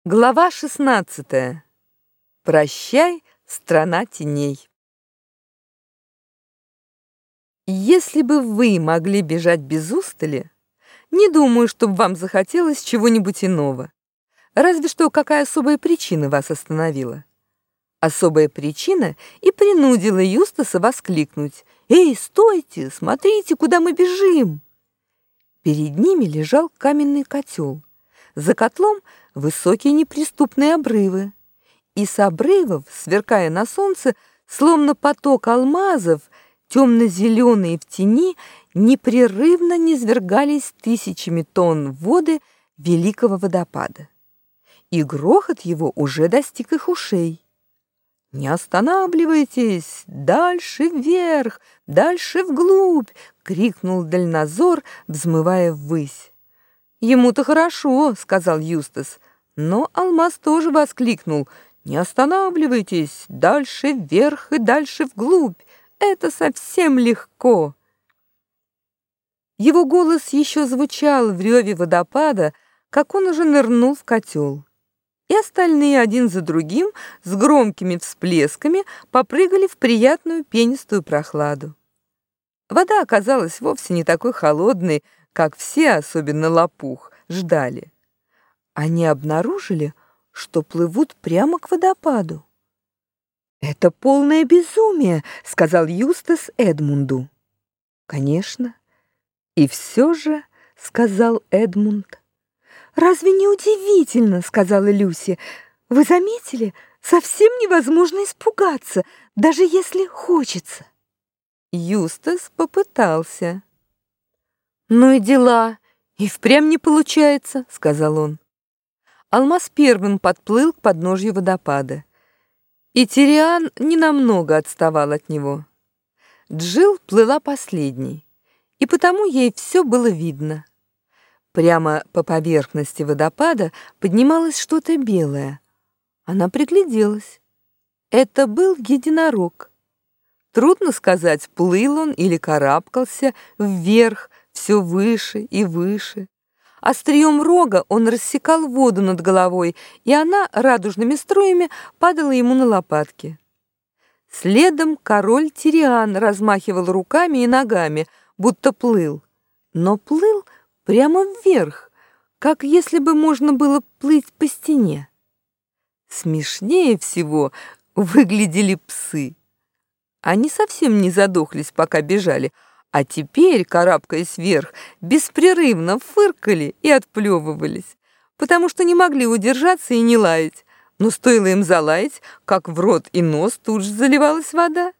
Глава 16. Прощай, страна теней. Если бы вы могли бежать без устали, не думаю, чтобы вам захотелось чего-нибудь иного. Разве что какая особая причина вас остановила. Особая причина и принудила Юстаса воскликнуть: «Эй, стойте, смотрите, куда мы бежим!» Перед ними лежал каменный котел. За котлом высокие неприступные обрывы. И с обрывов, сверкая на солнце, словно поток алмазов, темно-зеленые в тени, непрерывно низвергались тысячами тонн воды великого водопада. И грохот его уже достиг их ушей. «Не останавливайтесь! Дальше вверх! Дальше вглубь!» — крикнул дальнозор, взмывая ввысь. «Ему-то хорошо», — сказал Юстас, но алмаз тоже воскликнул: «Не останавливайтесь! Дальше вверх и дальше вглубь! Это совсем легко!» Его голос еще звучал в реве водопада, как он уже нырнул в котел. И остальные один за другим с громкими всплесками попрыгали в приятную пенистую прохладу. Вода оказалась вовсе не такой холодной, как все, особенно лопух, ждали. Они обнаружили, что плывут прямо к водопаду. «Это полное безумие», — сказал Юстас Эдмунду. «Конечно. И все же», — сказал Эдмунд. «Разве не удивительно?» — сказала Люси. «Вы заметили? Совсем невозможно испугаться, даже если хочется». Юстас попытался. «Ну и дела, и впрямь не получается», — сказал он. Алмаз первым подплыл к подножью водопада, и Тириан ненамного отставал от него. Джилл плыла последней, и потому ей все было видно. Прямо по поверхности водопада поднималось что-то белое. Она пригляделась. Это был единорог. Трудно сказать, плыл он или карабкался вверх, все выше и выше. Острием рога он рассекал воду над головой, и она радужными струями падала ему на лопатки. Следом король Тириан размахивал руками и ногами, будто плыл, но плыл прямо вверх, как если бы можно было плыть по стене. Смешнее всего выглядели псы. Они совсем не задохлись, пока бежали, а теперь, карабкаясь вверх, беспрерывно фыркали и отплевывались, потому что не могли удержаться и не лаять. Но стоило им залаять, как в рот и нос тут же заливалась вода.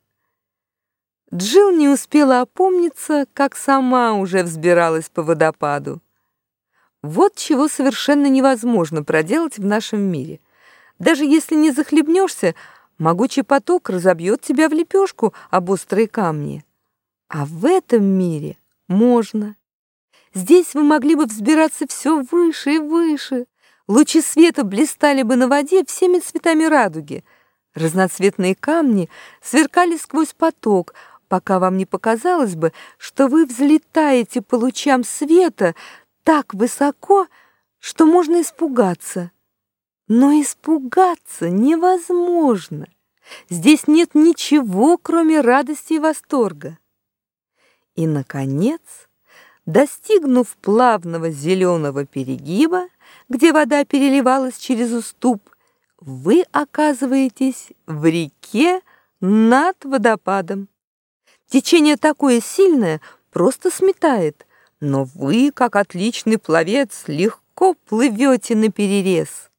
Джилл не успела опомниться, как сама уже взбиралась по водопаду. Вот чего совершенно невозможно проделать в нашем мире. Даже если не захлебнешься, могучий поток разобьет тебя в лепешку об острые камни. А в этом мире можно. Здесь вы могли бы взбираться все выше и выше. Лучи света блистали бы на воде всеми цветами радуги. Разноцветные камни сверкали сквозь поток, пока вам не показалось бы, что вы взлетаете по лучам света так высоко, что можно испугаться. Но испугаться невозможно. Здесь нет ничего, кроме радости и восторга. И, наконец, достигнув плавного зеленого перегиба, где вода переливалась через уступ, вы оказываетесь в реке над водопадом. Течение такое сильное, просто сметает, но вы, как отличный пловец, легко плывете наперерез.